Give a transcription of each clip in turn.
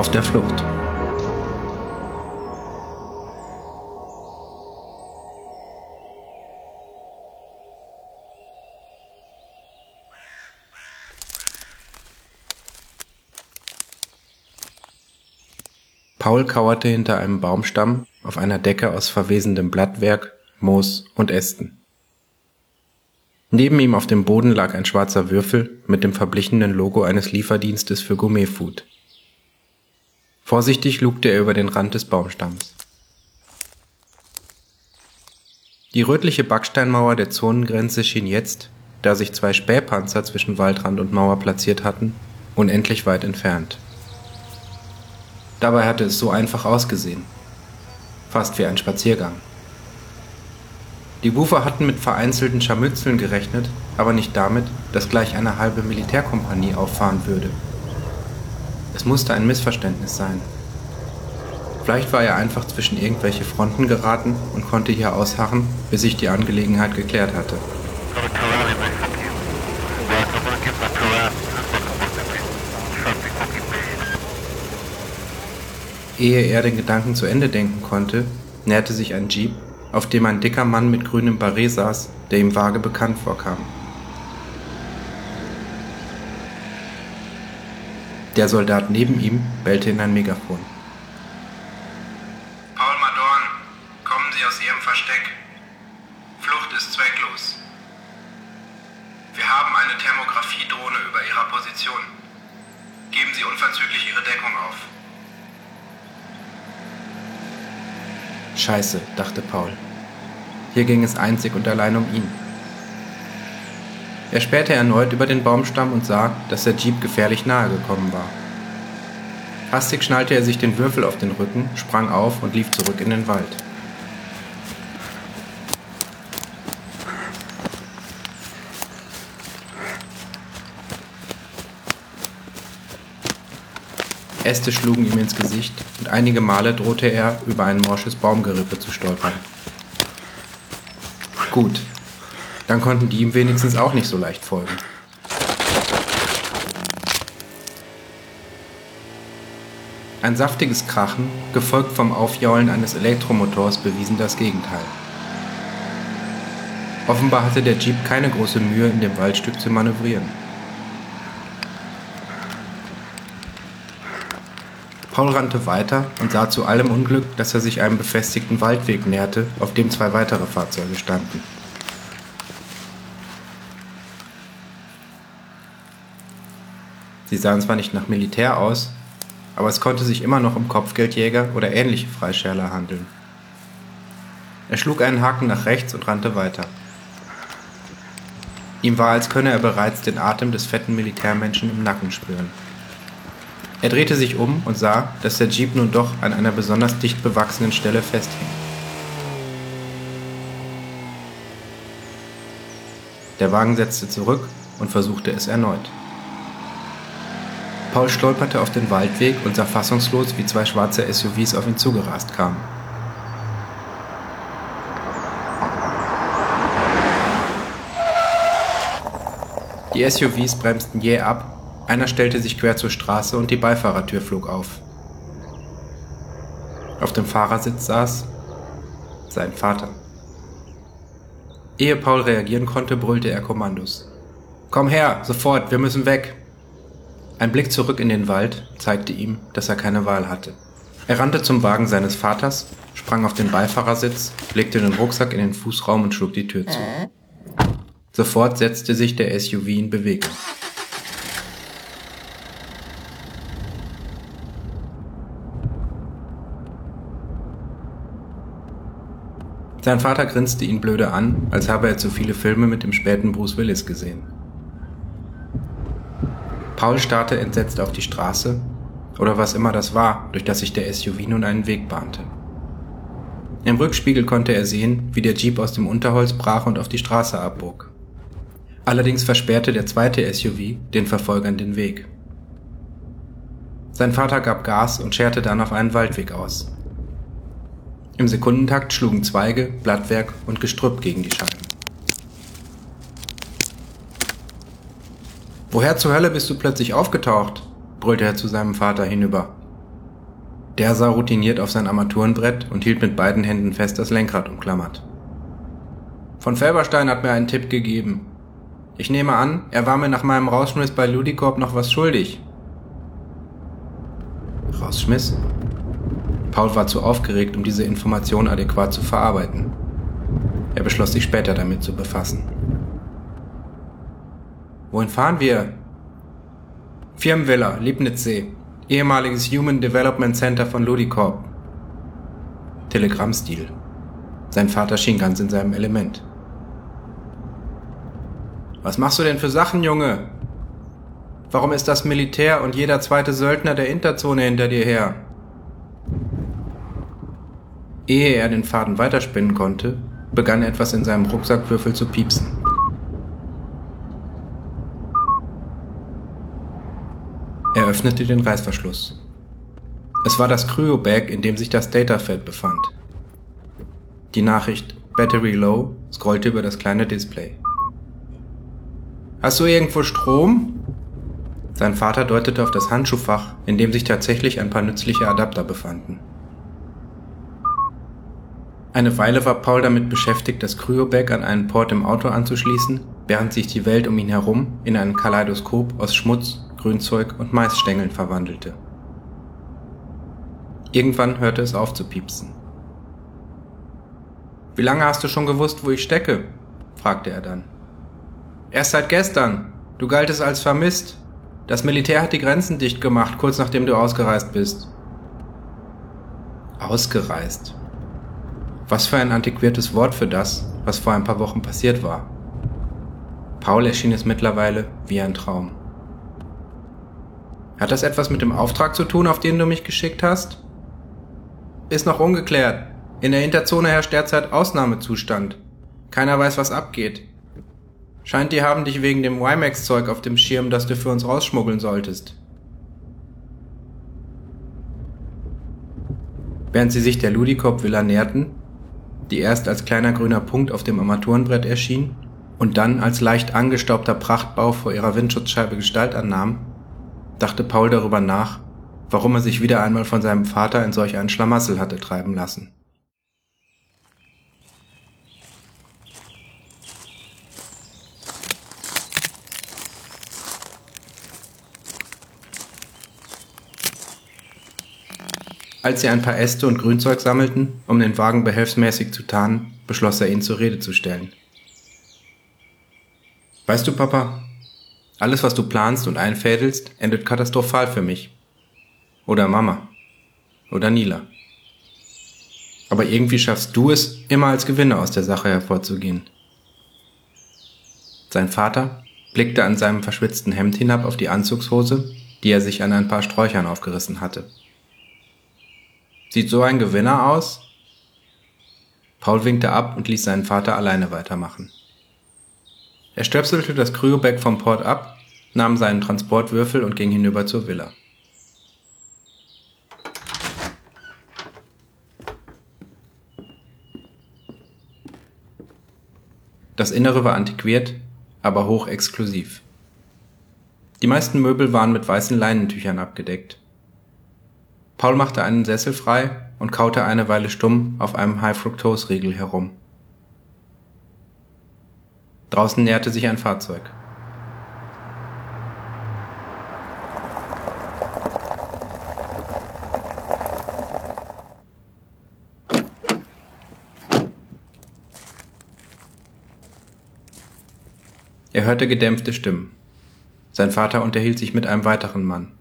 auf der Flucht. Paul kauerte hinter einem Baumstamm auf einer Decke aus verwesendem Blattwerk, Moos und Ästen. Neben ihm auf dem Boden lag ein schwarzer Würfel mit dem verblichenen Logo eines Lieferdienstes für Gourmetfood. Vorsichtig lugte er über den Rand des Baumstamms. Die rötliche Backsteinmauer der Zonengrenze schien jetzt, da sich 2 Spähpanzer zwischen Waldrand und Mauer platziert hatten, unendlich weit entfernt. Dabei hatte es so einfach ausgesehen. Fast wie ein Spaziergang. Die Bufer hatten mit vereinzelten Scharmützeln gerechnet, aber nicht damit, dass gleich eine halbe Militärkompanie auffahren würde. Es musste ein Missverständnis sein. Vielleicht war er einfach zwischen irgendwelche Fronten geraten und konnte hier ausharren, bis sich die Angelegenheit geklärt hatte. Ehe er den Gedanken zu Ende denken konnte, näherte sich ein Jeep, auf dem ein dicker Mann mit grünem Barett saß, der ihm vage bekannt vorkam. Der Soldat neben ihm bellte in ein Megafon. Paul Madorn, kommen Sie aus Ihrem Versteck. Flucht ist zwecklos. Wir haben eine Thermografiedrohne über Ihrer Position. Geben Sie unverzüglich Ihre Deckung auf. Scheiße, dachte Paul. Hier ging es einzig und allein um ihn. Er spähte erneut über den Baumstamm und sah, dass der Jeep gefährlich nahe gekommen war. Hastig schnallte er sich den Würfel auf den Rücken, sprang auf und lief zurück in den Wald. Äste schlugen ihm ins Gesicht und einige Male drohte er, über ein morsches Baumgerippe zu stolpern. Gut, dann konnten die ihm wenigstens auch nicht so leicht folgen. Ein saftiges Krachen, gefolgt vom Aufjaulen eines Elektromotors, bewiesen das Gegenteil. Offenbar hatte der Jeep keine große Mühe, in dem Waldstück zu manövrieren. Paul rannte weiter und sah zu allem Unglück, dass er sich einem befestigten Waldweg näherte, auf dem 2 weitere Fahrzeuge standen. Sie sahen zwar nicht nach Militär aus, aber es konnte sich immer noch um Kopfgeldjäger oder ähnliche Freischärler handeln. Er schlug einen Haken nach rechts und rannte weiter. Ihm war, als könne er bereits den Atem des fetten Militärmenschen im Nacken spüren. Er drehte sich um und sah, dass der Jeep nun doch an einer besonders dicht bewachsenen Stelle festhing. Der Wagen setzte zurück und versuchte es erneut. Paul stolperte auf den Waldweg und sah fassungslos, wie 2 schwarze SUVs auf ihn zugerast kamen. Die SUVs bremsten jäh ab. Einer stellte sich quer zur Straße und die Beifahrertür flog auf. Auf dem Fahrersitz saß sein Vater. Ehe Paul reagieren konnte, brüllte er Kommandos. »Komm her, sofort, wir müssen weg!« Ein Blick zurück in den Wald zeigte ihm, dass er keine Wahl hatte. Er rannte zum Wagen seines Vaters, sprang auf den Beifahrersitz, legte den Rucksack in den Fußraum und schlug die Tür zu. Sofort setzte sich der SUV in Bewegung. Sein Vater grinste ihn blöde an, als habe er zu viele Filme mit dem späten Bruce Willis gesehen. Paul starrte entsetzt auf die Straße, oder was immer das war, durch das sich der SUV nun einen Weg bahnte. Im Rückspiegel konnte er sehen, wie der Jeep aus dem Unterholz brach und auf die Straße abbog. Allerdings versperrte der zweite SUV den Verfolgern den Weg. Sein Vater gab Gas und scherte dann auf einen Waldweg aus. Im Sekundentakt schlugen Zweige, Blattwerk und Gestrüpp gegen die Scheiben. »Woher zur Hölle bist du plötzlich aufgetaucht?« brüllte er zu seinem Vater hinüber. Der sah routiniert auf sein Armaturenbrett und hielt mit beiden Händen fest das Lenkrad umklammert. Von Felberstein hat mir einen Tipp gegeben. Ich nehme an, er war mir nach meinem Rausschmiss bei Ludicorp noch was schuldig. Rausschmiss? Paul war zu aufgeregt, um diese Information adäquat zu verarbeiten. Er beschloss, sich später damit zu befassen. Wohin fahren wir? Firmenvilla, Liebnitzsee, ehemaliges Human Development Center von Ludicorp. Telegrammstil. Sein Vater schien ganz in seinem Element. Was machst du denn für Sachen, Junge? Warum ist das Militär und jeder zweite Söldner der Interzone hinter dir her? Ehe er den Faden weiterspinnen konnte, begann etwas in seinem Rucksackwürfel zu piepsen. Er öffnete den Reißverschluss. Es war das Cryo-Bag, in dem sich das Datafed befand. Die Nachricht Battery Low scrollte über das kleine Display. Hast du irgendwo Strom? Sein Vater deutete auf das Handschuhfach, in dem sich tatsächlich ein paar nützliche Adapter befanden. Eine Weile war Paul damit beschäftigt, das Cryo-Bag an einen Port im Auto anzuschließen, während sich die Welt um ihn herum in ein Kaleidoskop aus Schmutz, Grünzeug und Maisstängeln verwandelte. Irgendwann hörte es auf zu piepsen. Wie lange hast du schon gewusst, wo ich stecke? Fragte er dann. Erst seit gestern. Du galtest als vermisst. Das Militär hat die Grenzen dicht gemacht, kurz nachdem du ausgereist bist. Ausgereist? Was für ein antiquiertes Wort für das, was vor ein paar Wochen passiert war. Paul erschien es mittlerweile wie ein Traum. Hat das etwas mit dem Auftrag zu tun, auf den du mich geschickt hast? Ist noch ungeklärt. In der Interzone herrscht derzeit Ausnahmezustand. Keiner weiß, was abgeht. Scheint, die haben dich wegen dem WiMAX-Zeug auf dem Schirm, das du für uns rausschmuggeln solltest. Während sie sich der Ludicorp-Villa näherten, die erst als kleiner grüner Punkt auf dem Armaturenbrett erschien und dann als leicht angestaubter Prachtbau vor ihrer Windschutzscheibe Gestalt annahm, dachte Paul darüber nach, warum er sich wieder einmal von seinem Vater in solch einen Schlamassel hatte treiben lassen. Als sie ein paar Äste und Grünzeug sammelten, um den Wagen behelfsmäßig zu tarnen, beschloss er ihn zur Rede zu stellen. Weißt du, Papa, alles, was du planst und einfädelst, endet katastrophal für mich. Oder Mama. Oder Nila. Aber irgendwie schaffst du es, immer als Gewinner aus der Sache hervorzugehen. Sein Vater blickte an seinem verschwitzten Hemd hinab auf die Anzugshose, die er sich an ein paar Sträuchern aufgerissen hatte. Sieht so ein Gewinner aus? Paul winkte ab und ließ seinen Vater alleine weitermachen. Er stöpselte das Cryo-Bag vom Port ab, nahm seinen Transportwürfel und ging hinüber zur Villa. Das Innere war antiquiert, aber hochexklusiv. Die meisten Möbel waren mit weißen Leinentüchern abgedeckt. Paul machte einen Sessel frei und kaute eine Weile stumm auf einem High-Fructose-Riegel herum. Draußen näherte sich ein Fahrzeug. Er hörte gedämpfte Stimmen. Sein Vater unterhielt sich mit einem weiteren Mann.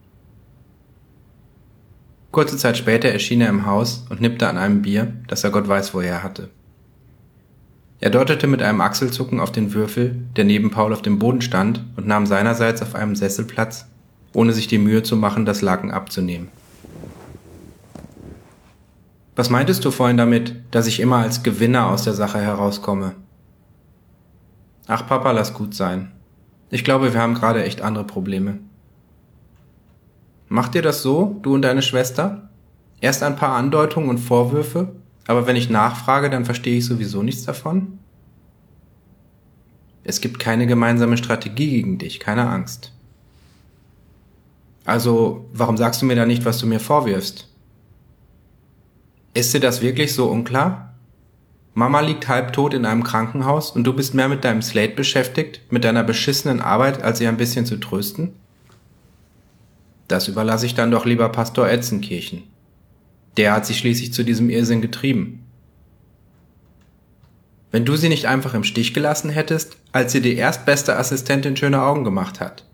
Kurze Zeit später erschien er im Haus und nippte an einem Bier, das er Gott weiß woher hatte. Er deutete mit einem Achselzucken auf den Würfel, der neben Paul auf dem Boden stand, und nahm seinerseits auf einem Sessel Platz, ohne sich die Mühe zu machen, das Laken abzunehmen. Was meintest du vorhin damit, dass ich immer als Gewinner aus der Sache herauskomme? Ach Papa, lass gut sein. Ich glaube, wir haben gerade echt andere Probleme. Macht ihr das so, du und deine Schwester? Erst ein paar Andeutungen und Vorwürfe, aber wenn ich nachfrage, dann verstehe ich sowieso nichts davon? Es gibt keine gemeinsame Strategie gegen dich, keine Angst. Also, warum sagst du mir da nicht, was du mir vorwirfst? Ist dir das wirklich so unklar? Mama liegt halbtot in einem Krankenhaus und du bist mehr mit deinem Slate beschäftigt, mit deiner beschissenen Arbeit, als ihr ein bisschen zu trösten? Das überlasse ich dann doch lieber Pastor Etzenkirchen. Der hat sie schließlich zu diesem Irrsinn getrieben. Wenn du sie nicht einfach im Stich gelassen hättest, als sie die erstbeste Assistentin schöne Augen gemacht hat.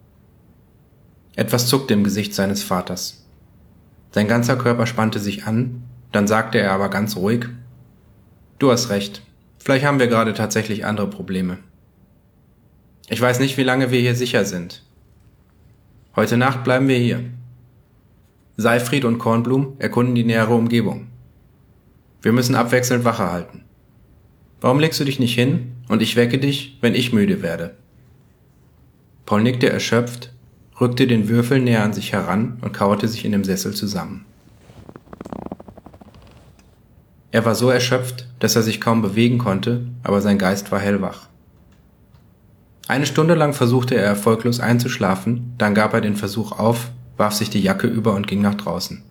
Etwas zuckte im Gesicht seines Vaters. Sein ganzer Körper spannte sich an, dann sagte er aber ganz ruhig: Du hast recht, vielleicht haben wir gerade tatsächlich andere Probleme. Ich weiß nicht, wie lange wir hier sicher sind. Heute Nacht bleiben wir hier. Seifried und Kornblum erkunden die nähere Umgebung. Wir müssen abwechselnd Wache halten. Warum legst du dich nicht hin und ich wecke dich, wenn ich müde werde? Paul nickte erschöpft, rückte den Würfel näher an sich heran und kauerte sich in dem Sessel zusammen. Er war so erschöpft, dass er sich kaum bewegen konnte, aber sein Geist war hellwach. Eine Stunde lang versuchte er erfolglos einzuschlafen, dann gab er den Versuch auf, warf sich die Jacke über und ging nach draußen.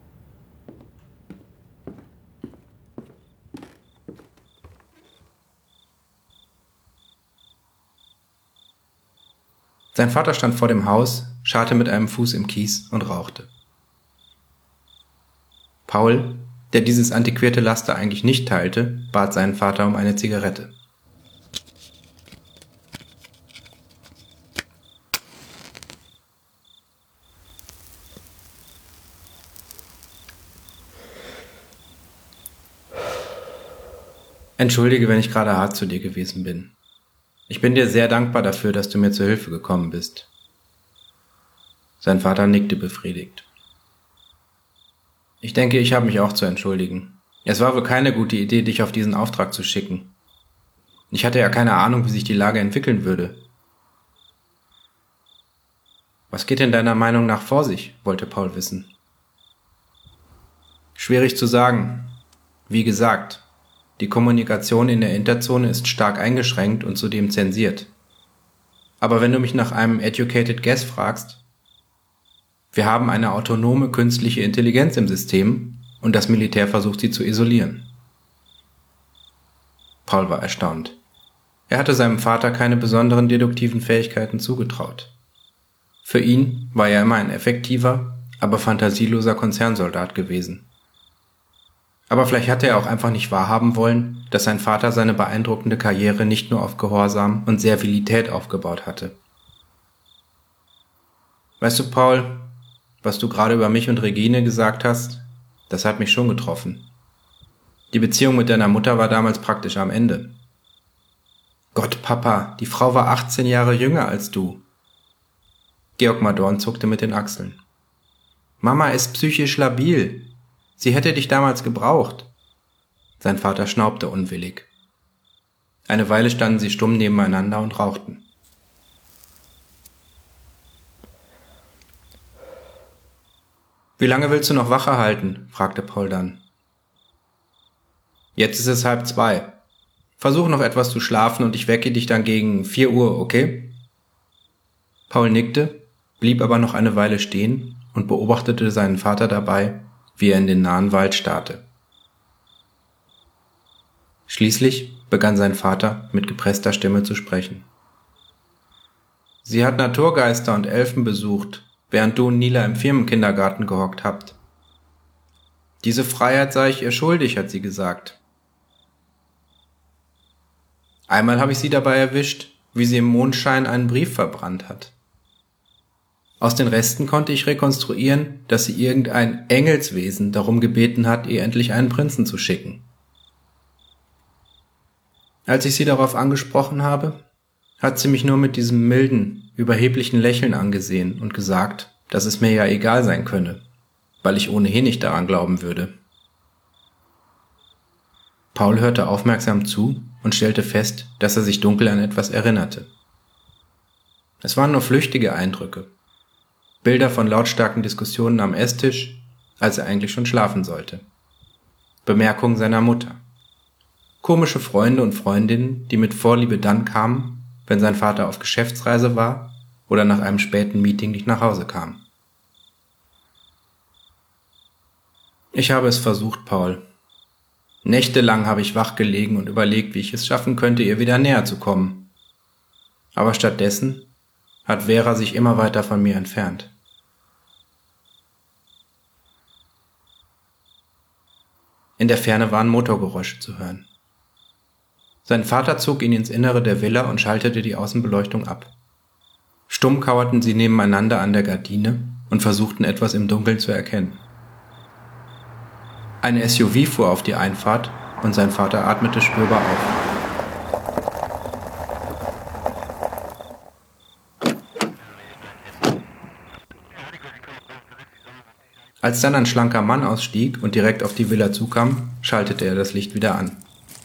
Sein Vater stand vor dem Haus, scharrte mit einem Fuß im Kies und rauchte. Paul, der dieses antiquierte Laster eigentlich nicht teilte, bat seinen Vater um eine Zigarette. Entschuldige, wenn ich gerade hart zu dir gewesen bin. Ich bin dir sehr dankbar dafür, dass du mir zur Hilfe gekommen bist. Sein Vater nickte befriedigt. Ich denke, ich habe mich auch zu entschuldigen. Es war wohl keine gute Idee, dich auf diesen Auftrag zu schicken. Ich hatte ja keine Ahnung, wie sich die Lage entwickeln würde. Was geht denn deiner Meinung nach vor sich? Wollte Paul wissen. Schwierig zu sagen. Wie gesagt, die Kommunikation in der Interzone ist stark eingeschränkt und zudem zensiert. Aber wenn du mich nach einem Educated Guess fragst, wir haben eine autonome künstliche Intelligenz im System und das Militär versucht sie zu isolieren. Paul war erstaunt. Er hatte seinem Vater keine besonderen deduktiven Fähigkeiten zugetraut. Für ihn war er immer ein effektiver, aber fantasieloser Konzernsoldat gewesen. Aber vielleicht hatte er auch einfach nicht wahrhaben wollen, dass sein Vater seine beeindruckende Karriere nicht nur auf Gehorsam und Servilität aufgebaut hatte. Weißt du, Paul, was du gerade über mich und Regine gesagt hast, das hat mich schon getroffen. Die Beziehung mit deiner Mutter war damals praktisch am Ende. Gott, Papa, die Frau war 18 Jahre jünger als du. Georg Madorn zuckte mit den Achseln. Mama ist psychisch labil. Sie hätte dich damals gebraucht. Sein Vater schnaubte unwillig. Eine Weile standen sie stumm nebeneinander und rauchten. Wie lange willst du noch Wache halten? Fragte Paul dann. Jetzt ist es 1:30. Versuch noch etwas zu schlafen und ich wecke dich dann gegen 4 Uhr, okay? Paul nickte, blieb aber noch eine Weile stehen und beobachtete seinen Vater dabei, wie er in den nahen Wald starrte. Schließlich begann sein Vater mit gepresster Stimme zu sprechen. Sie hat Naturgeister und Elfen besucht, während du und Nila im Firmenkindergarten gehockt habt. Diese Freiheit sei ich ihr schuldig, hat sie gesagt. Einmal habe ich sie dabei erwischt, wie sie im Mondschein einen Brief verbrannt hat. Aus den Resten konnte ich rekonstruieren, dass sie irgendein Engelswesen darum gebeten hat, ihr endlich einen Prinzen zu schicken. Als ich sie darauf angesprochen habe, hat sie mich nur mit diesem milden, überheblichen Lächeln angesehen und gesagt, dass es mir ja egal sein könne, weil ich ohnehin nicht daran glauben würde. Paul hörte aufmerksam zu und stellte fest, dass er sich dunkel an etwas erinnerte. Es waren nur flüchtige Eindrücke. Bilder von lautstarken Diskussionen am Esstisch, als er eigentlich schon schlafen sollte. Bemerkungen seiner Mutter. Komische Freunde und Freundinnen, die mit Vorliebe dann kamen, wenn sein Vater auf Geschäftsreise war oder nach einem späten Meeting nicht nach Hause kam. Ich habe es versucht, Paul. Nächtelang habe ich wach gelegen und überlegt, wie ich es schaffen könnte, ihr wieder näher zu kommen. Aber stattdessen hat Vera sich immer weiter von mir entfernt. In der Ferne waren Motorgeräusche zu hören. Sein Vater zog ihn ins Innere der Villa und schaltete die Außenbeleuchtung ab. Stumm kauerten sie nebeneinander an der Gardine und versuchten etwas im Dunkeln zu erkennen. Ein SUV fuhr auf die Einfahrt und sein Vater atmete spürbar auf. Als dann ein schlanker Mann ausstieg und direkt auf die Villa zukam, schaltete er das Licht wieder an.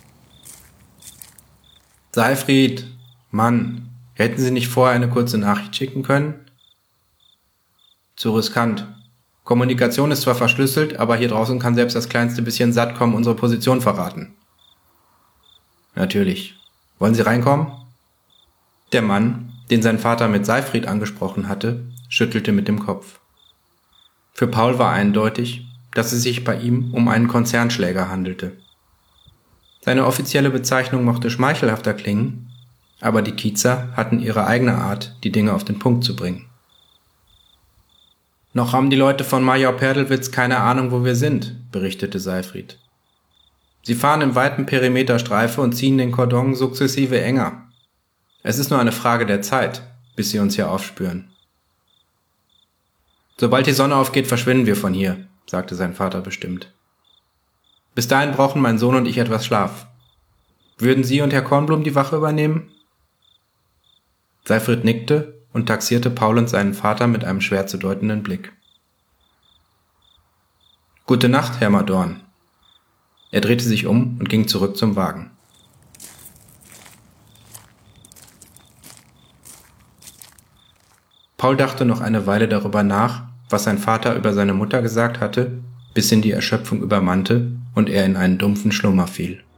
Seyfried, Mann, hätten Sie nicht vorher eine kurze Nachricht schicken können? Zu riskant. Kommunikation ist zwar verschlüsselt, aber hier draußen kann selbst das kleinste bisschen Satcom unsere Position verraten. Natürlich. Wollen Sie reinkommen? Der Mann, den sein Vater mit Seyfried angesprochen hatte, schüttelte mit dem Kopf. Für Paul war eindeutig, dass es sich bei ihm um einen Konzernschläger handelte. Seine offizielle Bezeichnung mochte schmeichelhafter klingen, aber die Kiezer hatten ihre eigene Art, die Dinge auf den Punkt zu bringen. Noch haben die Leute von Major Perdelwitz keine Ahnung, wo wir sind, berichtete Seyfried. Sie fahren im weiten Perimeter Streife und ziehen den Kordon sukzessive enger. Es ist nur eine Frage der Zeit, bis sie uns hier aufspüren. Sobald die Sonne aufgeht, verschwinden wir von hier, sagte sein Vater bestimmt. Bis dahin brauchen mein Sohn und ich etwas Schlaf. Würden Sie und Herr Kornblum die Wache übernehmen? Seyfried nickte und taxierte Paul und seinen Vater mit einem schwer zu deutenden Blick. Gute Nacht, Herr Madorn. Er drehte sich um und ging zurück zum Wagen. Paul dachte noch eine Weile darüber nach, was sein Vater über seine Mutter gesagt hatte, bis ihn die Erschöpfung übermannte und er in einen dumpfen Schlummer fiel.